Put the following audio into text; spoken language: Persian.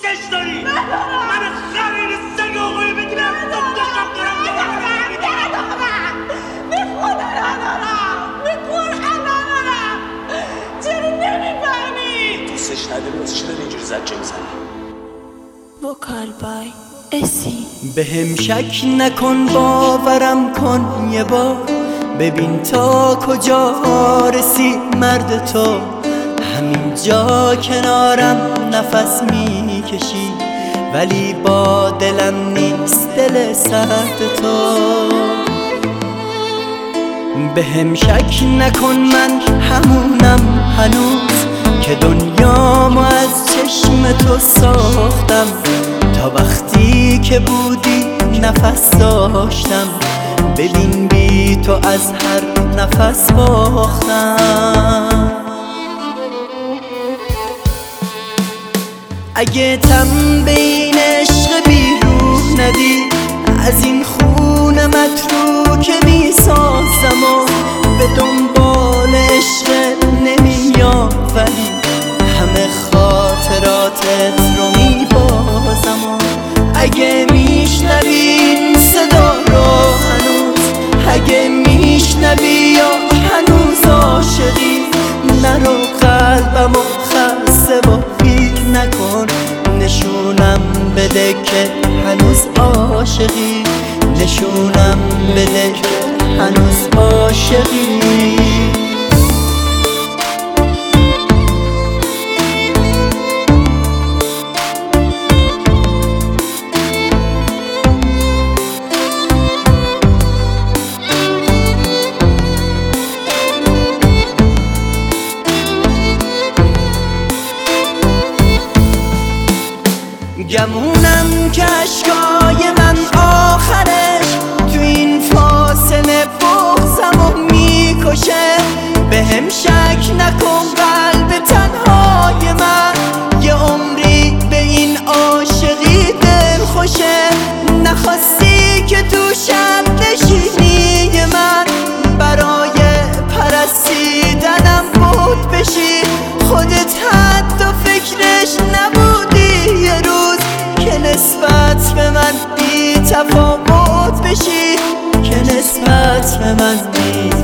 دوستش داری؟ من خرید سگ آقایی بگیرم دکترشم دارم به خدا ندارم، به قرآن ندارم. چرا نمیفهمی؟ دوستش نداری واسه چی داری اینجوری زجه میزنی؟ وکال بای اسی. بهم شک نکن باورم کن یه بار، ببین تا کجا رسی مرد تو. همین جا کنارم نفس میکشی ولی با دلم نیست دل سرد تو. بهم شک نکن من همونم هنوز که دنیامو از چشم تو ساختم. تا وقتی که بودی نفس داشتم، ببین بی تو از هر نفس باختم. اگه تم به این عشق بی روح ندی، از این خون متروکه می سازم و به دنبال عشق نمیام، ولی همه خاطراتت رو می بازم. و اگه میشنوی این صدا رو هنوز، اگه میشنوی یا هنوز عاشقی، نرو قلبم و خسته و پیر نکن. نشونم بده که هنوز عاشقی، نشونم بده که هنوز عاشقی. گمونم که اشکای من آخرش تو این فاصله بغضمو میکشه. بهم شک نکن قلب تنهای من یه عمری به این عاشقی دل خوشه. نخواستی که تو شب نشینی من برای پرستیدنم بود بشی. خودت حتی فکرش نبودی یه روز که نسبت به من بی تفاوت بشی، که نسبت به من بی